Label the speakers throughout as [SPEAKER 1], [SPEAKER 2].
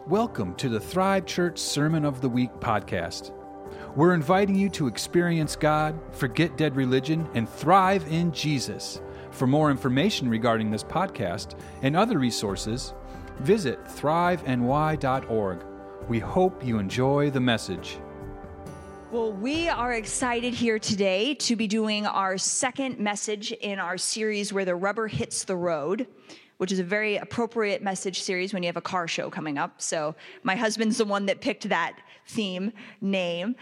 [SPEAKER 1] Welcome to the Thrive Church Sermon of the Week podcast. We're inviting you to experience God, forget dead religion, and thrive in Jesus. For more information regarding this podcast and other resources, visit thriveny.org. We hope you enjoy the message.
[SPEAKER 2] Well, we are excited here today to be doing our second message in our series where the rubber hits the road, which is a very appropriate message series when you have a car show coming up. So my husband's the one that picked that theme name.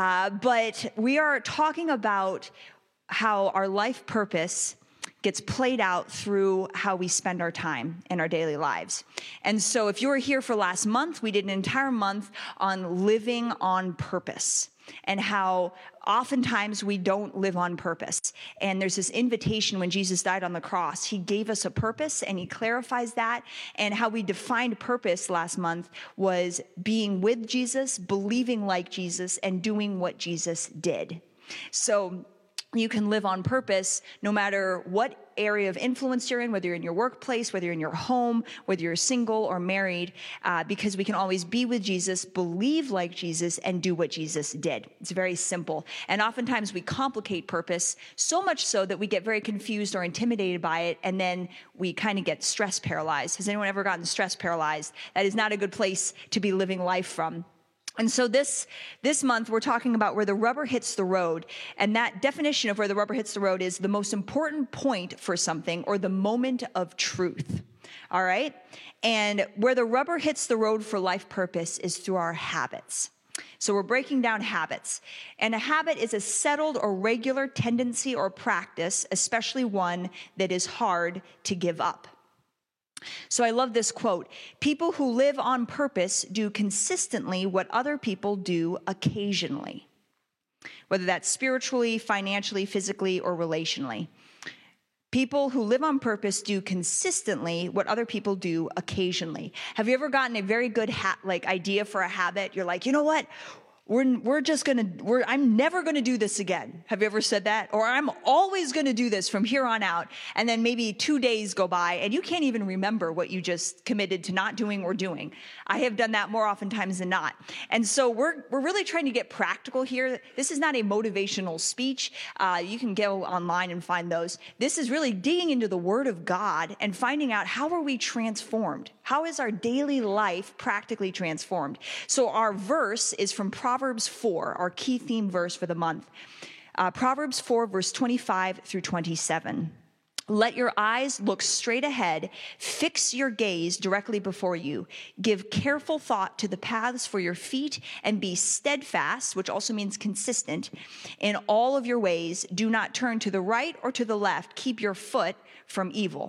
[SPEAKER 2] But we are talking about how our life purpose gets played out through how we spend our time in our daily lives. And so if you were here for last month, we did an entire month on living on purpose and how oftentimes we don't live on purpose. And there's this invitation when Jesus died on the cross. He gave us a purpose and he clarifies that. And how we defined purpose last month was being with Jesus, believing like Jesus, and doing what Jesus did. So you can live on purpose no matter what area of influence you're in, whether you're in your workplace, whether you're in your home, whether you're single or married, because we can always be with Jesus, believe like Jesus, and do what Jesus did. It's very simple. And oftentimes we complicate purpose so much so that we get very confused or intimidated by it, and then we kind of get stress paralyzed. Has anyone ever gotten stress paralyzed? That is not a good place to be living life from. And so this month, we're talking about where the rubber hits the road. And that definition of where the rubber hits the road is the most important point for something or the moment of truth. All right? And where the rubber hits the road for life purpose is through our habits. So we're breaking down habits. And a habit is a settled or regular tendency or practice, especially one that is hard to give up. So I love this quote. People who live on purpose do consistently what other people do occasionally, whether that's spiritually, financially, physically, or relationally. People who live on purpose do consistently what other people do occasionally. Have you ever gotten a very good idea for a habit? You're like, you know what? I'm never going to do this again. Have you ever said that? Or I'm always going to do this from here on out. And then maybe 2 days go by and you can't even remember what you just committed to not doing or doing. I have done that more oftentimes than not. And so we're really trying to get practical here. This is not a motivational speech. You can go online and find those. This is really digging into the Word of God and finding out how are we transformed? How is our daily life practically transformed? So our verse is from Proverbs 4, our key theme verse for the month. Proverbs 4, verse 25 through 27. Let your eyes look straight ahead. Fix your gaze directly before you. Give careful thought to the paths for your feet and be steadfast, which also means consistent, in all of your ways. Do not turn to the right or to the left. Keep your foot from evil.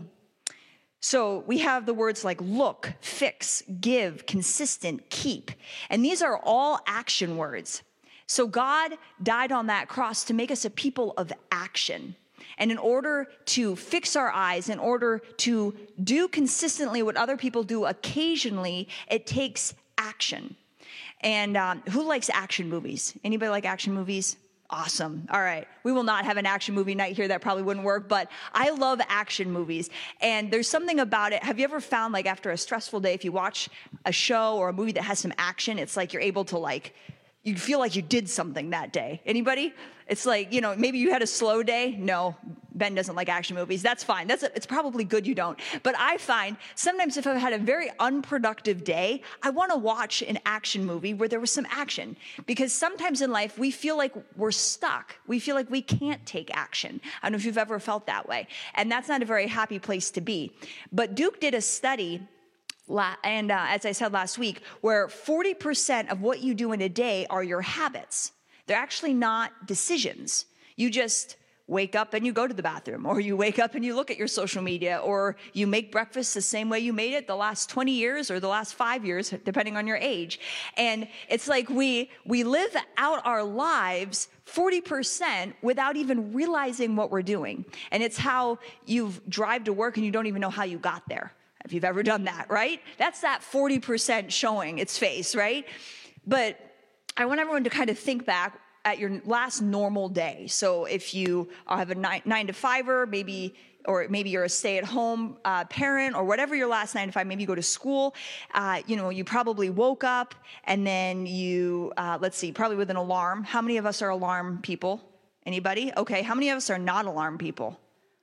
[SPEAKER 2] So we have the words like look, fix, give, consistent, keep. And these are all action words. So God died on that cross to make us a people of action. And in order to fix our eyes, in order to do consistently what other people do occasionally, it takes action. And who likes action movies? Anybody like action movies? Awesome. All right. We will not have an action movie night here. That probably wouldn't work, but I love action movies. And there's something about it. Have you ever found like after a stressful day, if you watch a show or a movie that has some action, it's like you're able to you feel like you did something that day. Anybody? It's like, maybe you had a slow day. No, Ben doesn't like action movies. That's fine. It's probably good you don't. But I find sometimes if I've had a very unproductive day, I want to watch an action movie where there was some action. Because sometimes in life, we feel like we're stuck. We feel like we can't take action. I don't know if you've ever felt that way. And that's not a very happy place to be. But Duke did a study and as I said last week, where 40% of what you do in a day are your habits. They're actually not decisions. You just wake up and you go to the bathroom, or you wake up and you look at your social media, or you make breakfast the same way you made it the last 20 years or the last 5 years, depending on your age. And it's like we live out our lives 40% without even realizing what we're doing. And it's how you drive to work and you don't even know how you got there. If you've ever done that, right? That's that 40% showing its face, right? But I want everyone to kind of think back at your last normal day. So if you have a 9 to 5er, maybe or maybe you're a stay-at-home parent, or whatever your last 9 to 5, maybe you go to school, you probably woke up and then you, probably with an alarm. How many of us are alarm people? Anybody? Okay, how many of us are not alarm people?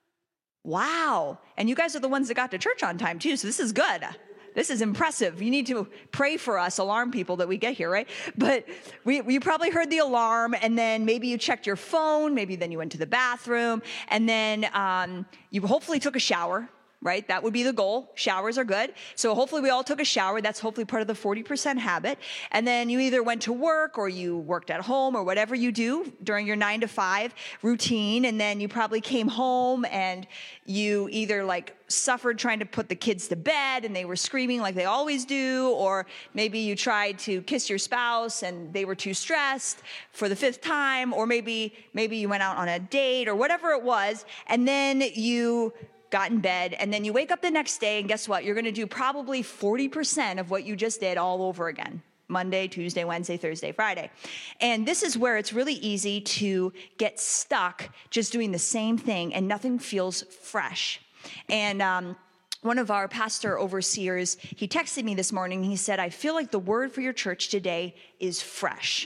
[SPEAKER 2] Wow, and you guys are the ones that got to church on time too, so this is good. This is impressive. You need to pray for us alarm people that we get here, right? But you probably heard the alarm, and then maybe you checked your phone, maybe then you went to the bathroom, and then you hopefully took a shower, right? That would be the goal. Showers are good. So hopefully we all took a shower. That's hopefully part of the 40% habit. And then you either went to work or you worked at home or whatever you do during your 9 to 5 routine. And then you probably came home and you either suffered trying to put the kids to bed and they were screaming like they always do, or maybe you tried to kiss your spouse and they were too stressed for the 5th time, or maybe you went out on a date or whatever it was, and then you got in bed, and then you wake up the next day, and guess what? You're going to do probably 40% of what you just did all over again. Monday, Tuesday, Wednesday, Thursday, Friday. And this is where it's really easy to get stuck just doing the same thing, and nothing feels fresh. And one of our pastor overseers, he texted me this morning. He said, I feel like the word for your church today is fresh.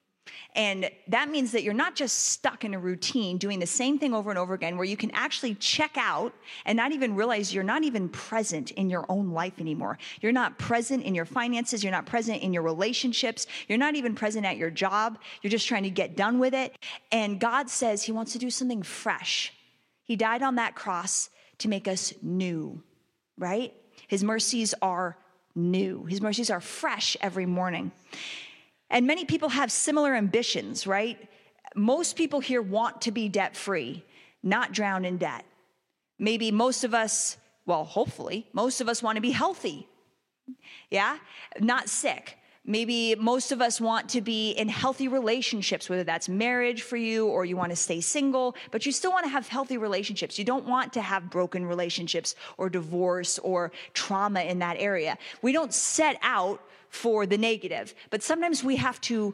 [SPEAKER 2] And that means that you're not just stuck in a routine doing the same thing over and over again, where you can actually check out and not even realize you're not even present in your own life anymore. You're not present in your finances. You're not present in your relationships. You're not even present at your job. You're just trying to get done with it. And God says he wants to do something fresh. He died on that cross to make us new, right? His mercies are new. His mercies are fresh every morning. And many people have similar ambitions, right? Most people here want to be debt-free, not drown in debt. Maybe most of us, hopefully, most of us want to be healthy, yeah? Not sick. Maybe most of us want to be in healthy relationships, whether that's marriage for you or you want to stay single, but you still want to have healthy relationships. You don't want to have broken relationships or divorce or trauma in that area. We don't set out for the negative, but sometimes we have to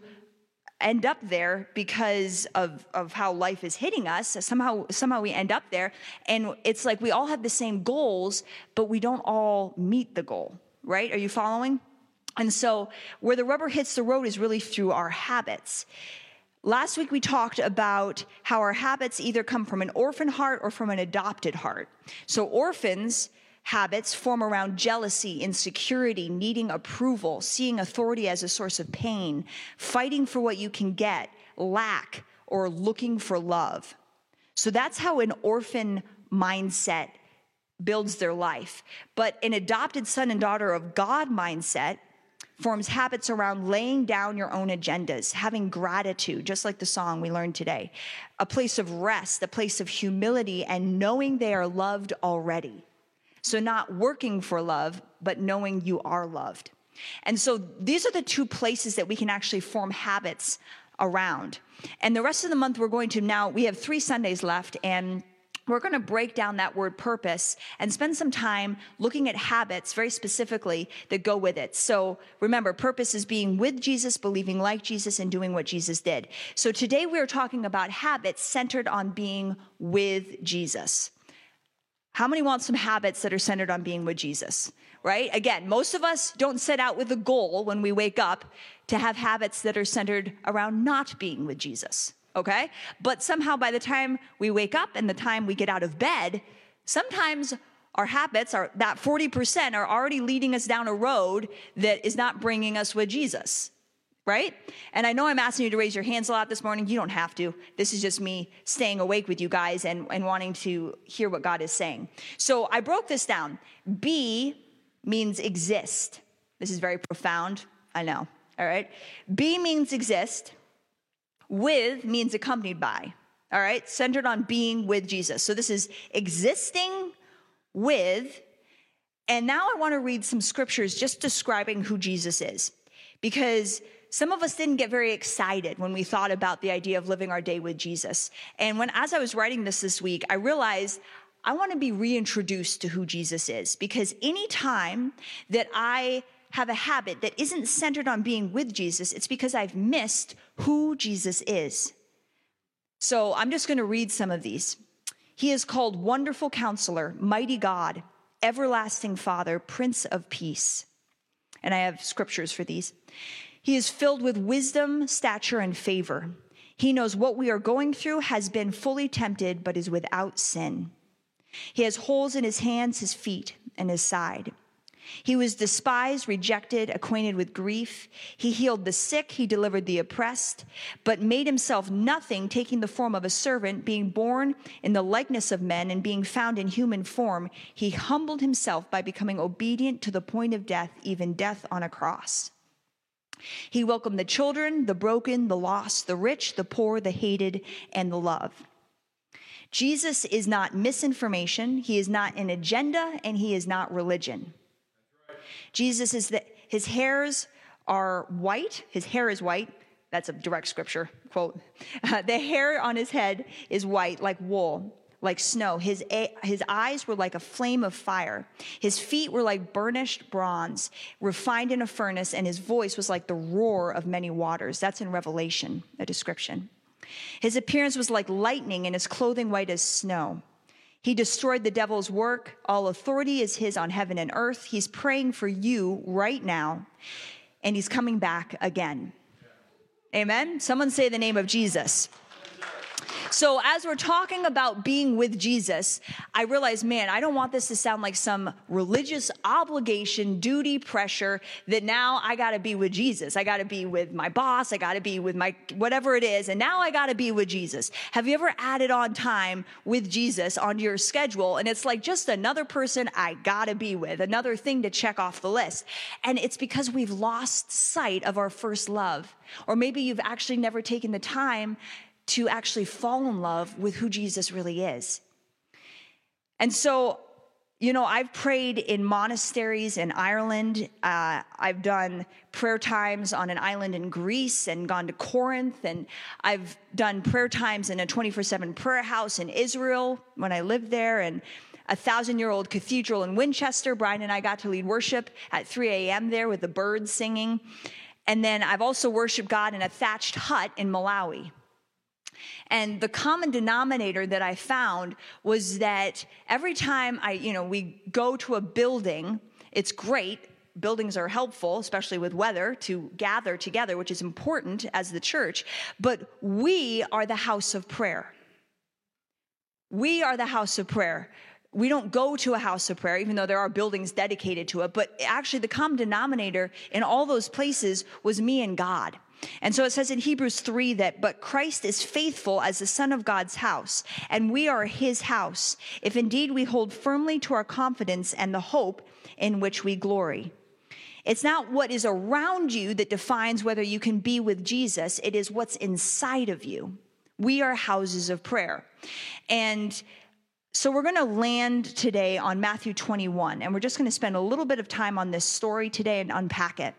[SPEAKER 2] end up there because of how life is hitting us. Somehow we end up there, and it's like we all have the same goals, but we don't all meet the goal, right? Are you following? And so where the rubber hits the road is really through our habits. Last week we talked about how our habits either come from an orphan heart or from an adopted heart. So orphans' habits form around jealousy, insecurity, needing approval, seeing authority as a source of pain, fighting for what you can get, lack, or looking for love. So that's how an orphan mindset builds their life. But an adopted son and daughter of God mindset forms habits around laying down your own agendas, having gratitude, just like the song we learned today, a place of rest, a place of humility, and knowing they are loved already. So not working for love, but knowing you are loved. And so these are the two places that we can actually form habits around. And the rest of the month, we have 3 Sundays left, and we're going to break down that word purpose and spend some time looking at habits very specifically that go with it. So remember, purpose is being with Jesus, believing like Jesus, and doing what Jesus did. So today we're talking about habits centered on being with Jesus. How many want some habits that are centered on being with Jesus, right? Again, most of us don't set out with a goal when we wake up to have habits that are centered around not being with Jesus, okay? But somehow by the time we wake up and the time we get out of bed, sometimes our habits, that 40% are already leading us down a road that is not bringing us with Jesus. Right? And I know I'm asking you to raise your hands a lot this morning. You don't have to. This is just me staying awake with you guys and wanting to hear what God is saying. So I broke this down. Be means exist. This is very profound. I know. All right. Be means exist. With means accompanied by. All right. Centered on being with Jesus. So this is existing with. And now I want to read some scriptures just describing who Jesus is. Because some of us didn't get very excited when we thought about the idea of living our day with Jesus. And as I was writing this week, I realized I want to be reintroduced to who Jesus is. Because any time that I have a habit that isn't centered on being with Jesus, it's because I've missed who Jesus is. So I'm just going to read some of these. He is called Wonderful Counselor, Mighty God, Everlasting Father, Prince of Peace. And I have scriptures for these. He is filled with wisdom, stature, and favor. He knows what we are going through, has been fully tempted, but is without sin. He has holes in his hands, his feet, and his side. He was despised, rejected, acquainted with grief. He healed the sick, he delivered the oppressed, but made himself nothing, taking the form of a servant, being born in the likeness of men and being found in human form. He humbled himself by becoming obedient to the point of death, even death on a cross. He welcomed the children, the broken, the lost, the rich, the poor, the hated, and the loved. Jesus is not misinformation, he is not an agenda, and he is not religion. Jesus is his hairs are white. His hair is white. That's a direct scripture quote. The hair on his head is white like wool, like snow. His eyes were like a flame of fire. His feet were like burnished bronze, refined in a furnace, and his voice was like the roar of many waters. That's in Revelation, a description. His appearance was like lightning, and his clothing white as snow. He destroyed the devil's work. All authority is his on heaven and earth. He's praying for you right now, and he's coming back again. Amen? Someone say the name of Jesus. So as we're talking about being with Jesus, I realize, man, I don't want this to sound like some religious obligation, duty, pressure that now I got to be with Jesus. I got to be with my boss. I got to be with my whatever it is. And now I got to be with Jesus. Have you ever added on time with Jesus onto your schedule? And it's like just another person I got to be with, another thing to check off the list. And it's because we've lost sight of our first love. Or maybe you've actually never taken the time to actually fall in love with who Jesus really is. And so, I've prayed in monasteries in Ireland. I've done prayer times on an island in Greece and gone to Corinth. And I've done prayer times in a 24/7 prayer house in Israel when I lived there, and a 1,000-year-old cathedral in Winchester. Brian and I got to lead worship at 3 a.m. there with the birds singing. And then I've also worshiped God in a thatched hut in Malawi. And the common denominator that I found was that every time we go to a building, it's great. Buildings are helpful, especially with weather, to gather together, which is important as the church. But we are the house of prayer. We are the house of prayer. We don't go to a house of prayer, even though there are buildings dedicated to it. But actually, the common denominator in all those places was me and God. And so it says in Hebrews 3 but Christ is faithful as the Son of God's house, and we are his house, if indeed we hold firmly to our confidence and the hope in which we glory. It's not what is around you that defines whether you can be with Jesus. It is what's inside of you. We are houses of prayer. And so we're going to land today on Matthew 21, and we're just going to spend a little bit of time on this story today and unpack it.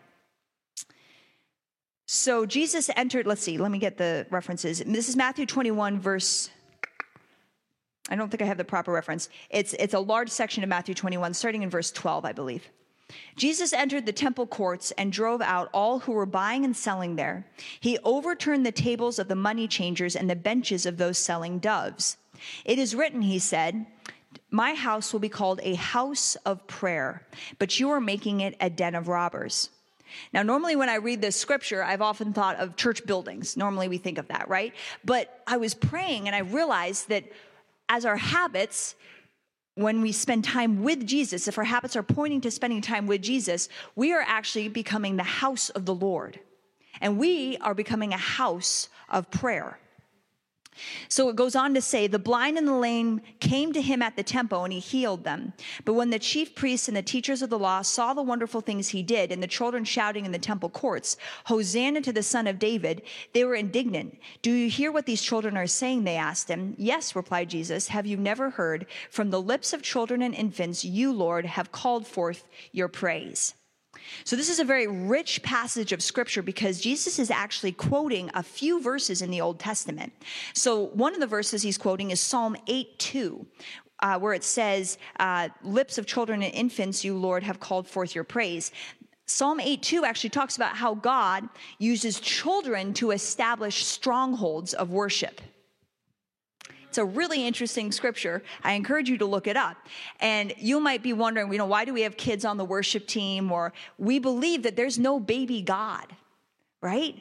[SPEAKER 2] So Jesus entered, let me get the references. This is Matthew 21, verse, I don't think I have the proper reference. It's a large section of Matthew 21, starting in verse 12, I believe. Jesus entered the temple courts and drove out all who were buying and selling there. He overturned the tables of the money changers and the benches of those selling doves. It is written, he said, my house will be called a house of prayer, but you are making it a den of robbers. Now, normally when I read this scripture, I've often thought of church buildings. Normally we think of that, right? But I was praying and I realized that as our habits, when we spend time with Jesus, if our habits are pointing to spending time with Jesus, we are actually becoming the house of the Lord. And we are becoming a house of prayer. So it goes on to say, the blind and the lame came to him at the temple, and he healed them. But when the chief priests and the teachers of the law saw the wonderful things he did, and the children shouting in the temple courts, Hosanna to the Son of David, they were indignant. Do you hear what these children are saying? They asked him. Yes, replied Jesus. Have you never heard? From the lips of children and infants, you, Lord, have called forth your praise. So this is a very rich passage of scripture because Jesus is actually quoting a few verses in the Old Testament. So one of the verses he's quoting is Psalm 8:2, where it says, lips of children and infants, you, Lord, have called forth your praise. Psalm 8:2 actually talks about how God uses children to establish strongholds of worship. It's a really interesting scripture. I encourage you to look it up. And you might be wondering, why do we have kids on the worship team? Or we believe that there's no baby God, right?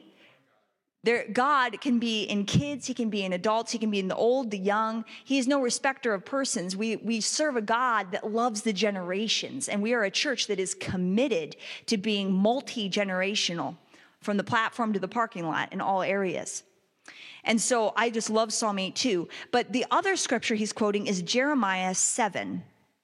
[SPEAKER 2] God can be in kids, he can be in adults, he can be in the old, the young. He is no respecter of persons. We serve a God that loves the generations, and we are a church that is committed to being multi-generational from the platform to the parking lot in all areas. And so I just love Psalm 8:2. But the other scripture he's quoting is Jeremiah 7.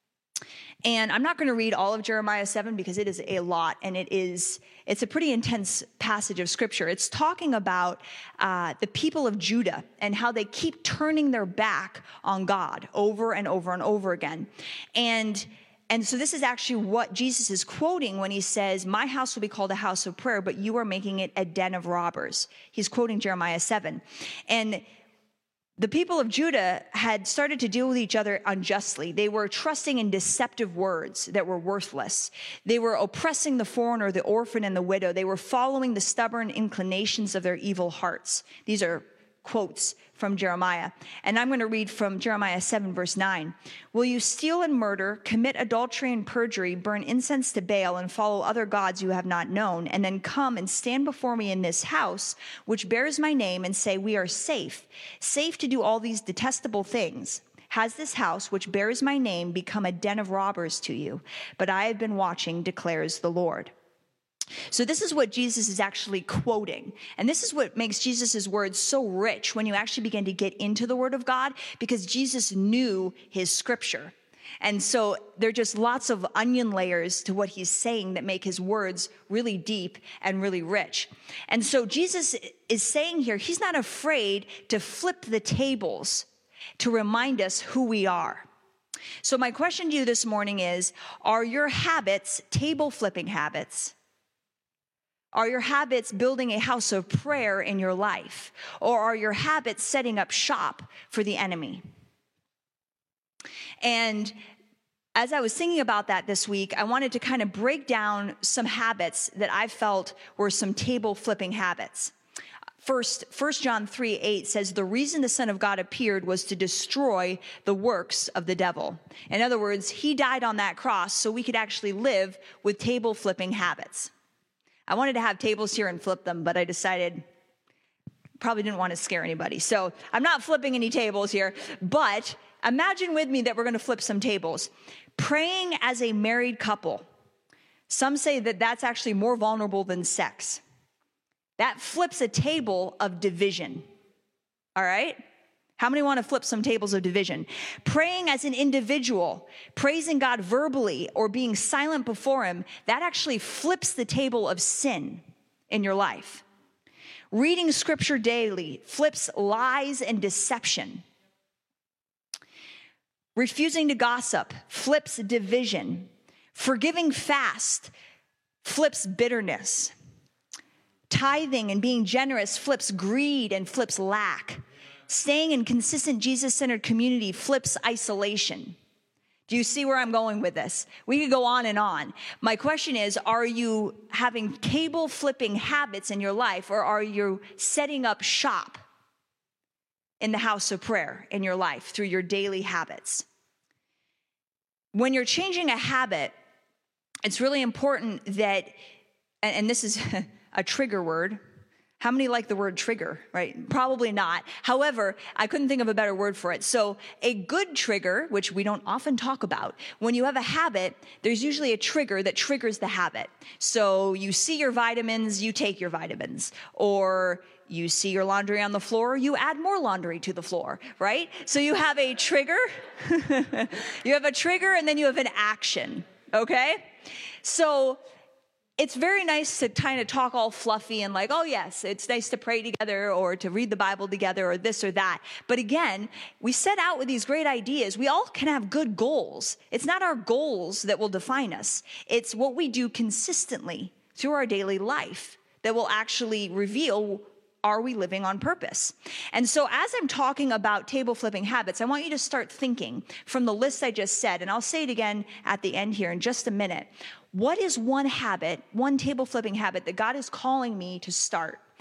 [SPEAKER 2] And I'm not going to read all of Jeremiah 7 because it is a lot, and it's a pretty intense passage of scripture. It's talking about the people of Judah and how they keep turning their back on God over and over and over again. And so this is actually what Jesus is quoting when he says, my house will be called a house of prayer, but you are making it a den of robbers. He's quoting Jeremiah 7. And the people of Judah had started to deal with each other unjustly. They were trusting in deceptive words that were worthless. They were oppressing the foreigner, the orphan, and the widow. They were following the stubborn inclinations of their evil hearts. These are quotes from Jeremiah. And I'm going to read from Jeremiah 7, verse 9. Will you steal and murder, commit adultery and perjury, burn incense to Baal, and follow other gods you have not known, and then come and stand before me in this house, which bears my name, and say, we are safe to do all these detestable things? Has this house, which bears my name, become a den of robbers to you? But I have been watching, declares the Lord. So this is what Jesus is actually quoting. And this is what makes Jesus' words so rich when you actually begin to get into the Word of God, because Jesus knew his scripture. And so there are just lots of onion layers to what he's saying that make his words really deep and really rich. And so Jesus is saying here, he's not afraid to flip the tables to remind us who we are. So my question to you this morning is, are your habits table flipping habits? Are your habits building a house of prayer in your life? Or are your habits setting up shop for the enemy? And as I was thinking about that this week, I wanted to kind of break down some habits that I felt were some table flipping habits. First, 1 John 3:8 says, the reason the Son of God appeared was to destroy the works of the devil. In other words, he died on that cross so we could actually live with table flipping habits. I wanted to have tables here and flip them, but I decided probably didn't want to scare anybody. So I'm not flipping any tables here, but imagine with me that we're going to flip some tables. Praying as a married couple. Some say that that's actually more vulnerable than sex. That flips a table of division. All right? How many want to flip some tables of division? Praying as an individual, praising God verbally, or being silent before him, that actually flips the table of sin in your life. Reading scripture daily flips lies and deception. Refusing to gossip flips division. Forgiving fast flips bitterness. Tithing and being generous flips greed and flips lack. Staying in consistent Jesus-centered community flips isolation. Do you see where I'm going with this? We could go on and on. My question is, are you having table flipping habits in your life, or are you setting up shop in the house of prayer in your life through your daily habits? When you're changing a habit, it's really important that, and this is a trigger word. How many like the word trigger, right? Probably not. However, I couldn't think of a better word for it. So a good trigger, which we don't often talk about, when you have a habit, there's usually a trigger that triggers the habit. So you see your vitamins, you take your vitamins. Or you see your laundry on the floor, you add more laundry to the floor, right? So you have a trigger. You have a trigger, and then you have an action, okay? So it's very nice to kind of talk all fluffy and like, oh yes, it's nice to pray together or to read the Bible together or this or that. But again, we set out with these great ideas. We all can have good goals. It's not our goals that will define us. It's what we do consistently through our daily life that will actually reveal, are we living on purpose? And so as I'm talking about table flipping habits, I want you to start thinking from the list I just said, and I'll say it again at the end here in just a minute. What is one habit, one table flipping habit that God is calling me to start?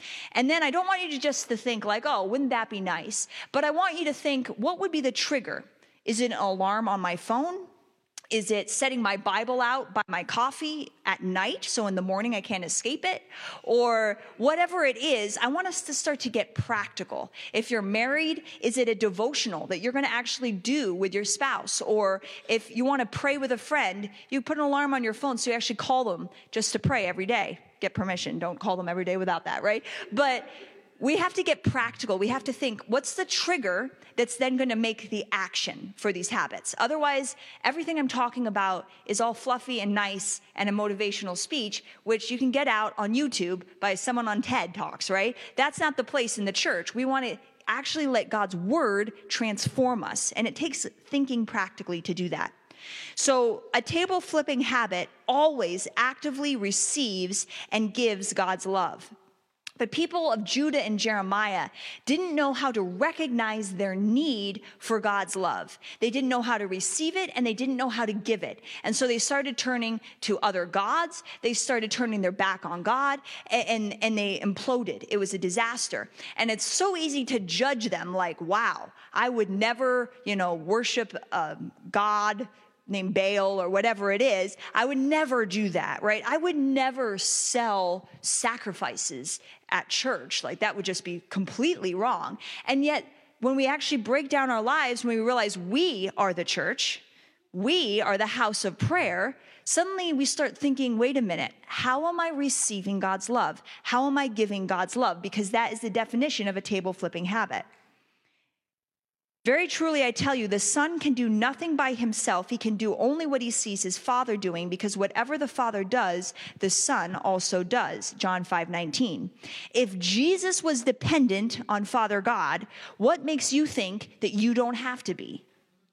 [SPEAKER 2] And then I don't want you to just to think like, oh, wouldn't that be nice? But I want you to think, what would be the trigger? Is it an alarm on my phone? Is it setting my Bible out by my coffee at night so in the morning I can't escape it? Or whatever it is, I want us to start to get practical. If you're married, is it a devotional that you're going to actually do with your spouse? Or if you want to pray with a friend, you put an alarm on your phone so you actually call them just to pray every day. Get permission. Don't call them every day without that, right? But we have to get practical. We have to think, what's the trigger that's then going to make the action for these habits? Otherwise, everything I'm talking about is all fluffy and nice and a motivational speech, which you can get out on YouTube by someone on TED Talks, right? That's not the place in the church. We want to actually let God's word transform us, and it takes thinking practically to do that. So a table flipping habit always actively receives and gives God's love. The people of Judah and Jeremiah didn't know how to recognize their need for God's love. They didn't know how to receive it, and they didn't know how to give it. And so they started turning to other gods. They started turning their back on God, and they imploded. It was a disaster. And it's so easy to judge them like, wow, I would never, worship God named Baal or whatever it is. I would never do that, right? I would never sell sacrifices at church. Like, that would just be completely wrong. And yet, when we actually break down our lives, when we realize we are the church, we are the house of prayer, suddenly we start thinking, wait a minute, how am I receiving God's love? How am I giving God's love? Because that is the definition of a table flipping habit. Very truly, I tell you, the Son can do nothing by himself. He can do only what he sees his Father doing, because whatever the Father does, the Son also does. John 5:19. If Jesus was dependent on Father God, what makes you think that you don't have to be?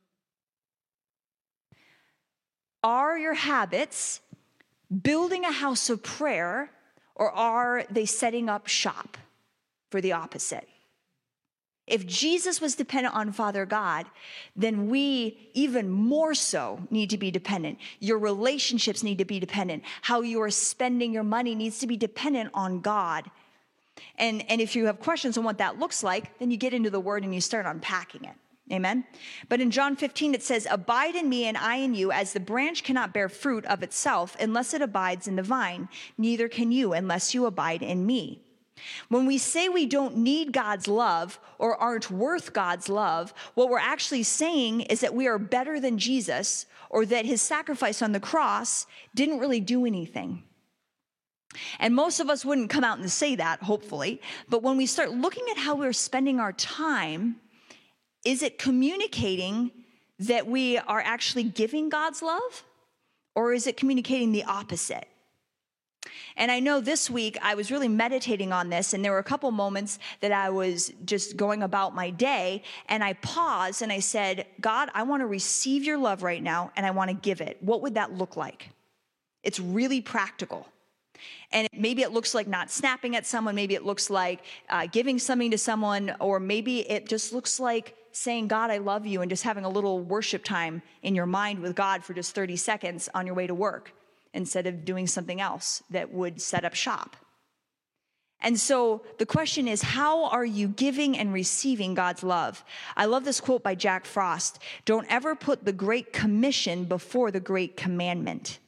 [SPEAKER 2] Are your habits building a house of prayer, or are they setting up shop for the opposite? If Jesus was dependent on Father God, then we even more so need to be dependent. Your relationships need to be dependent. How you are spending your money needs to be dependent on God. And if you have questions on what that looks like, then you get into the Word and you start unpacking it. Amen? But in John 15, it says, abide in me and I in you, as the branch cannot bear fruit of itself unless it abides in the vine. Neither can you unless you abide in me. When we say we don't need God's love or aren't worth God's love, what we're actually saying is that we are better than Jesus, or that his sacrifice on the cross didn't really do anything. And most of us wouldn't come out and say that, hopefully. But when we start looking at how we're spending our time, is it communicating that we are actually giving God's love? Or is it communicating the opposite? And I know this week I was really meditating on this, and there were a couple moments that I was just going about my day, and I paused and I said, God, I want to receive your love right now, and I want to give it. What would that look like? It's really practical. And maybe it looks like not snapping at someone. Maybe it looks like giving something to someone, or maybe it just looks like saying, God, I love you, and just having a little worship time in your mind with God for just 30 seconds on your way to work, instead of doing something else that would set up shop. And so the question is, how are you giving and receiving God's love? I love this quote by Jack Frost. Don't ever put the Great Commission before the Great Commandment.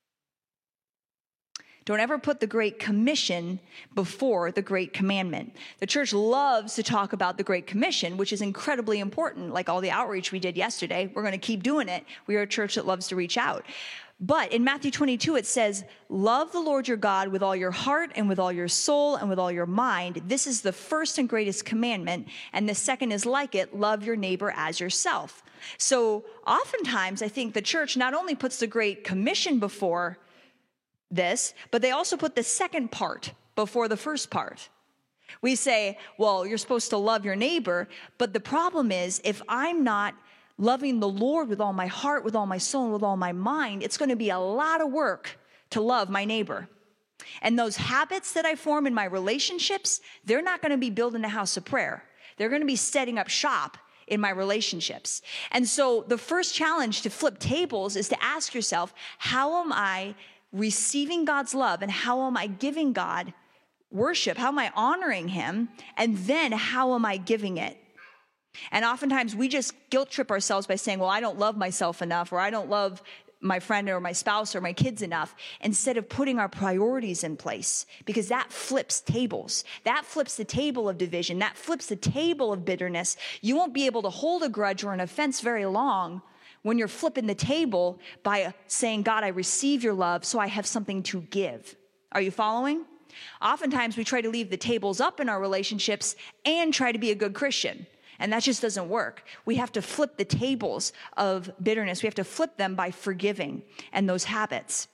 [SPEAKER 2] Don't ever put the Great Commission before the Great Commandment. The church loves to talk about the Great Commission, which is incredibly important. Like all the outreach we did yesterday, we're going to keep doing it. We are a church that loves to reach out. But in Matthew 22, it says, love the Lord your God with all your heart and with all your soul and with all your mind. This is the first and greatest commandment. And the second is like it, love your neighbor as yourself. So oftentimes, I think the church not only puts the Great Commission before this, but they also put the second part before the first part. We say, well, you're supposed to love your neighbor. But the problem is, if I'm not loving the Lord with all my heart, with all my soul, and with all my mind, it's going to be a lot of work to love my neighbor. And those habits that I form in my relationships, they're not going to be building a house of prayer. They're going to be setting up shop in my relationships. And so the first challenge to flip tables is to ask yourself, how am I receiving God's love, and how am I giving God worship? How am I honoring him? And then how am I giving it? And oftentimes we just guilt trip ourselves by saying, well, I don't love myself enough, or I don't love my friend or my spouse or my kids enough, instead of putting our priorities in place, because that flips tables. That flips the table of division. That flips the table of bitterness. You won't be able to hold a grudge or an offense very long when you're flipping the table by saying, God, I receive your love, so I have something to give. Are you following? Oftentimes we try to leave the tables up in our relationships and try to be a good Christian. And that just doesn't work. We have to flip the tables of bitterness. We have to flip them by forgiving and those habits.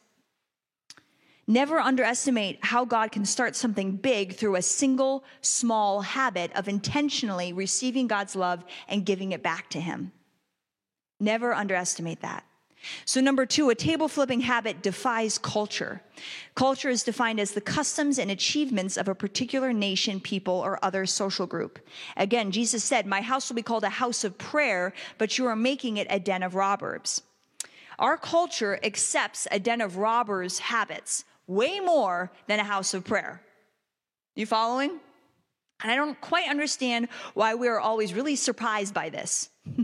[SPEAKER 2] Never underestimate how God can start something big through a single small habit of intentionally receiving God's love and giving it back to him. Never underestimate that. So number 2, a table flipping habit defies culture. Culture is defined as the customs and achievements of a particular nation, people, or other social group. Again, Jesus said, my house will be called a house of prayer, but you are making it a den of robbers. Our culture accepts a den of robbers' habits way more than a house of prayer. You following? And I don't quite understand why we are always really surprised by this.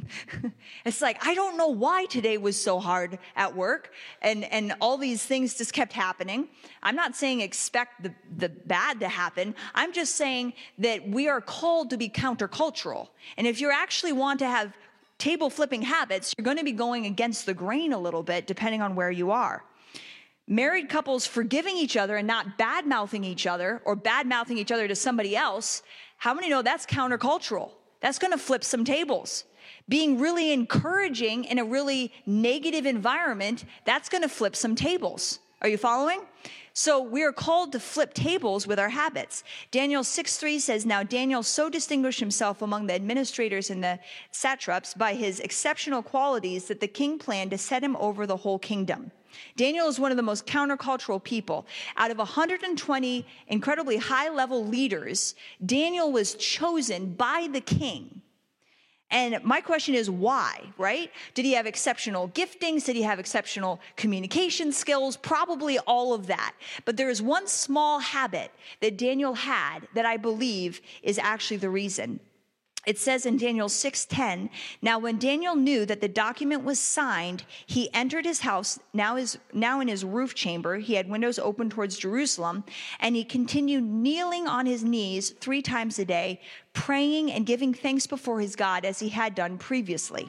[SPEAKER 2] It's like, I don't know why today was so hard at work and all these things just kept happening. I'm not saying expect the bad to happen. I'm just saying that we are called to be countercultural. And if you actually want to have table flipping habits, you're going to be going against the grain a little bit, depending on where you are. Married couples forgiving each other and not bad-mouthing each other or bad-mouthing each other to somebody else, how many know that's countercultural? That's going to flip some tables. Being really encouraging in a really negative environment, that's going to flip some tables. Are you following? So we are called to flip tables with our habits. Daniel 6:3 says, now Daniel so distinguished himself among the administrators and the satraps by his exceptional qualities that the king planned to set him over the whole kingdom. Daniel is one of the most countercultural people. Out of 120 incredibly high-level leaders, Daniel was chosen by the king. And my question is why, right? Did he have exceptional giftings? Did he have exceptional communication skills? Probably all of that. But there is one small habit that Daniel had that I believe is actually the reason. It says in Daniel 6:10, now when Daniel knew that the document was signed, he entered his house, now in his roof chamber. He had windows open towards Jerusalem, and he continued kneeling on his knees 3 times a day, praying and giving thanks before his God as he had done previously.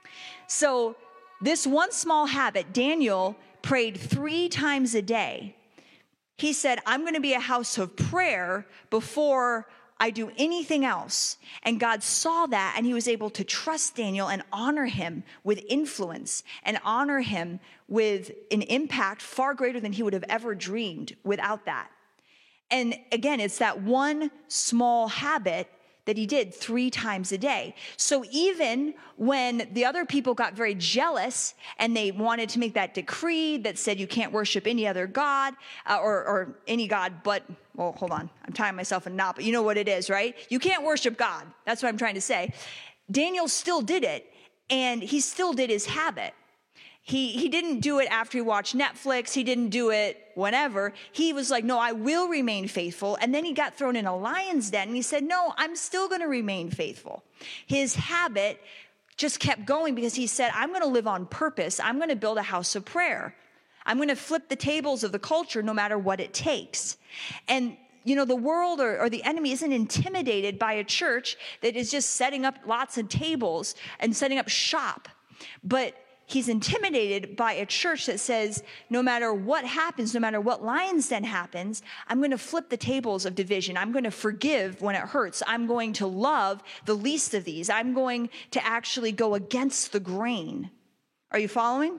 [SPEAKER 2] So this one small habit, Daniel prayed 3 times a day. He said, I'm going to be a house of prayer before I do anything else. And God saw that, and he was able to trust Daniel and honor him with influence and honor him with an impact far greater than he would have ever dreamed without that. And again, it's that one small habit that he did 3 times a day. So even when the other people got very jealous and they wanted to make that decree that said you can't worship any other God or any God but, well, hold on, I'm tying myself in a knot, but you know what it is, right? You can't worship God. That's what I'm trying to say. Daniel still did it, and he still did his habit. He didn't do it after he watched Netflix. He didn't do it whenever. He was like, no, I will remain faithful. And then he got thrown in a lion's den, and he said, no, I'm still going to remain faithful. His habit just kept going because he said, I'm going to live on purpose. I'm going to build a house of prayer. I'm going to flip the tables of the culture no matter what it takes. And you know, the world or the enemy isn't intimidated by a church that is just setting up lots of tables and setting up shop. But he's intimidated by a church that says, no matter what happens, no matter what lion's den happens, I'm going to flip the tables of division. I'm going to forgive when it hurts. I'm going to love the least of these. I'm going to actually go against the grain. Are you following?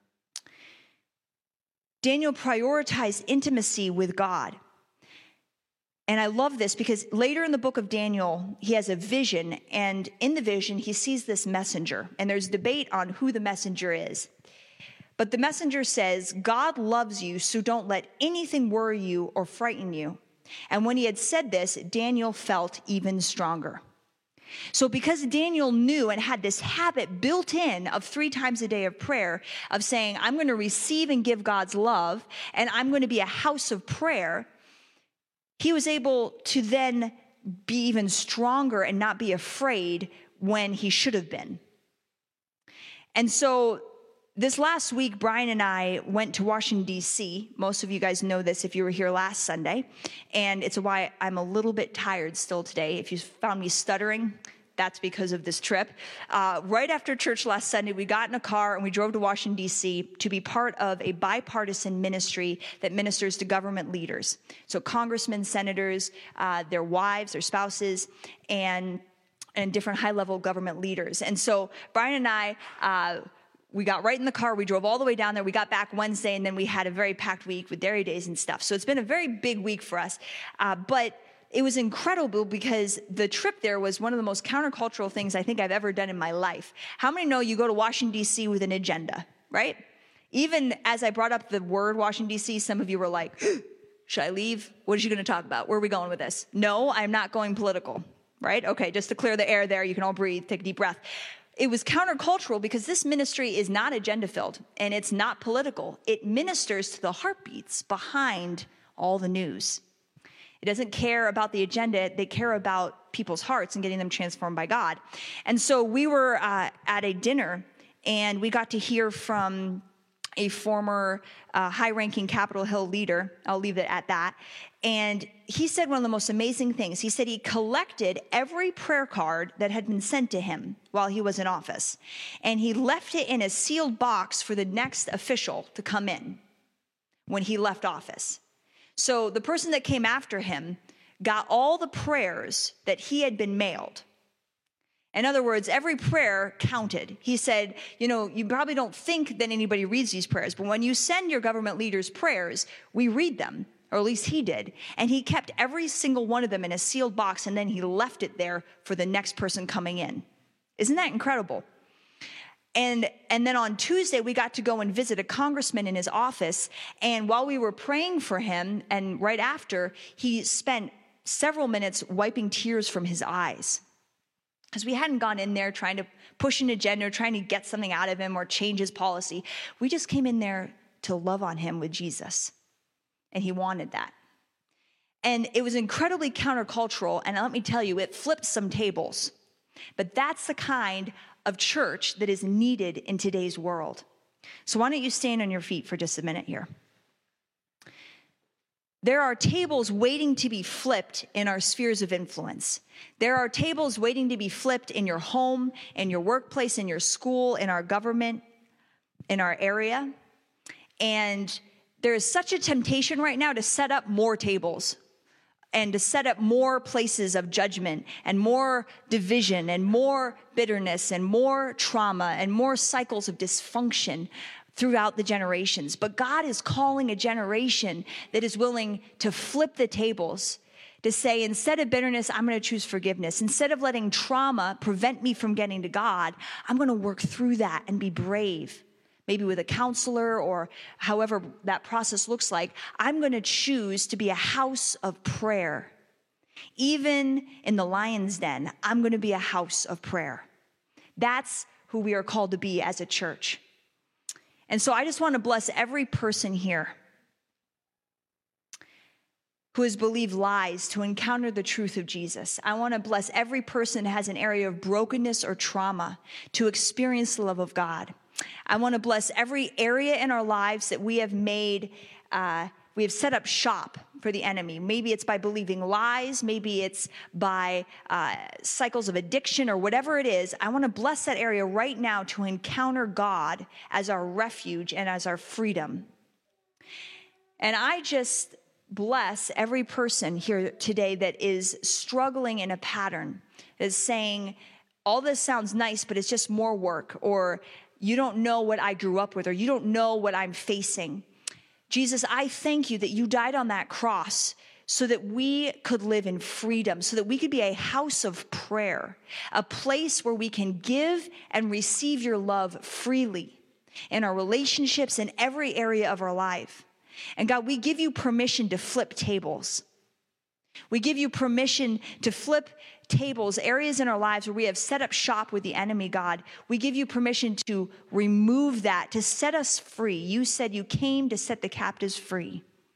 [SPEAKER 2] Daniel prioritized intimacy with God. And I love this because later in the book of Daniel, he has a vision, and in the vision, he sees this messenger, and there's debate on who the messenger is. But the messenger says, God loves you, so don't let anything worry you or frighten you. And when he had said this, Daniel felt even stronger. So because Daniel knew and had this habit built in of 3 times a day of prayer, of saying, I'm going to receive and give God's love, and I'm going to be a house of prayer, he was able to then be even stronger and not be afraid when he should have been. And so this last week, Brian and I went to Washington, D.C. Most of you guys know this if you were here last Sunday. And it's why I'm a little bit tired still today. If you found me stuttering, that's because of this trip. Right after church last Sunday, we got in a car and we drove to Washington, D.C. to be part of a bipartisan ministry that ministers to government leaders. So congressmen, senators, their wives, their spouses, and different high-level government leaders. And so Brian and I, we got right in the car. We drove all the way down there. We got back Wednesday, and then we had a very packed week with dairy days and stuff. So it's been a very big week for us. But it was incredible because the trip there was one of the most countercultural things I think I've ever done in my life. How many know you go to Washington, D.C. with an agenda, right? Even as I brought up the word Washington, D.C., some of you were like, should I leave? What is she going to talk about? Where are we going with this? No, I'm not going political, right? Okay, just to clear the air there, you can all breathe, take a deep breath. It was countercultural because this ministry is not agenda-filled and it's not political. It ministers to the heartbeats behind all the news. It doesn't care about the agenda. They care about people's hearts and getting them transformed by God. And so we were at a dinner, and we got to hear from a former high-ranking Capitol Hill leader. I'll leave it at that. And he said one of the most amazing things. He said he collected every prayer card that had been sent to him while he was in office, and he left it in a sealed box for the next official to come in when he left office. So the person that came after him got all the prayers that he had been mailed. In other words, every prayer counted. He said, you probably don't think that anybody reads these prayers, but when you send your government leaders prayers, we read them, or at least he did. And he kept every single one of them in a sealed box, and then he left it there for the next person coming in. Isn't that incredible? And then on Tuesday, we got to go and visit a congressman in his office. And while we were praying for him, and right after, he spent several minutes wiping tears from his eyes. Because we hadn't gone in there trying to push an agenda, or trying to get something out of him or change his policy. We just came in there to love on him with Jesus. And he wanted that. And it was incredibly countercultural. And let me tell you, it flipped some tables. But that's the kind of church that is needed in today's world. So why don't you stand on your feet for just a minute here? There are tables waiting to be flipped in our spheres of influence. There are tables waiting to be flipped in your home, in your workplace, in your school, in our government, in our area. And there is such a temptation right now to set up more tables and to set up more places of judgment and more division and more bitterness and more trauma and more cycles of dysfunction throughout the generations. But God is calling a generation that is willing to flip the tables, to say, instead of bitterness, I'm going to choose forgiveness. Instead of letting trauma prevent me from getting to God, I'm going to work through that and be brave. Maybe with a counselor or however that process looks like. I'm going to choose to be a house of prayer. Even in the lion's den, I'm going to be a house of prayer. That's who we are called to be as a church. And so I just want to bless every person here who has believed lies to encounter the truth of Jesus. I want to bless every person who has an area of brokenness or trauma to experience the love of God. I want to bless every area in our lives that we have made, we have set up shop for the enemy. Maybe it's by believing lies. Maybe it's by cycles of addiction or whatever it is. I want to bless that area right now to encounter God as our refuge and as our freedom. And I just bless every person here today that is struggling in a pattern, is saying, all this sounds nice, but it's just more work, or you don't know what I grew up with, or you don't know what I'm facing. Jesus, I thank you that you died on that cross so that we could live in freedom, so that we could be a house of prayer, a place where we can give and receive your love freely in our relationships, in every area of our life. And God, we give you permission to flip tables. We give you permission to flip tables, areas in our lives where we have set up shop with the enemy, God. We give you permission to remove that, to set us free. You said you came to set the captives free.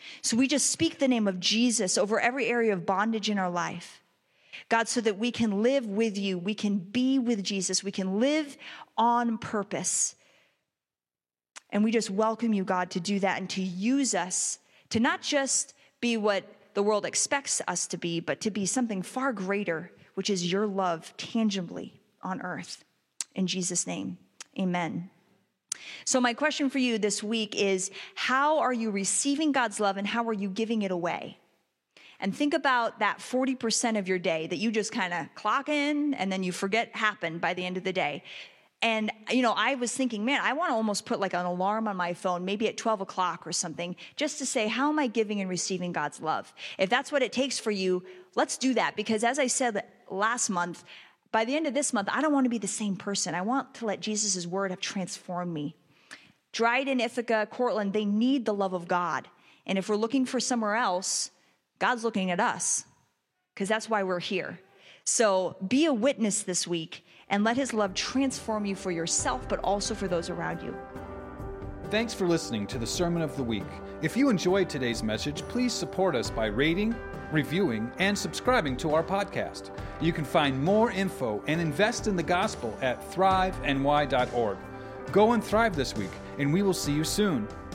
[SPEAKER 2] So we just speak the name of Jesus over every area of bondage in our life. God, so that we can live with you, we can be with Jesus, we can live on purpose. And we just welcome you, God, to do that and to use us to not just be what the world expects us to be, but to be something far greater, which is your love tangibly on earth. In Jesus' name, amen. So my question for you this week is, how are you receiving God's love and how are you giving it away? And think about that 40% of your day that you just kind of clock in and then you forget happened by the end of the day. And, I was thinking, man, I want to almost put like an alarm on my phone, maybe at 12 o'clock or something, just to say, how am I giving and receiving God's love? If that's what it takes for you, let's do that. Because as I said last month, by the end of this month, I don't want to be the same person. I want to let Jesus' word have transformed me. Dryden, Ithaca, Cortland, they need the love of God. And if we're looking for somewhere else, God's looking at us because that's why we're here. So be a witness this week and let his love transform you for yourself, but also for those around you.
[SPEAKER 1] Thanks for listening to the Sermon of the Week. If you enjoyed today's message, please support us by rating, reviewing, and subscribing to our podcast. You can find more info and invest in the gospel at thriveny.org. Go and thrive this week, and we will see you soon.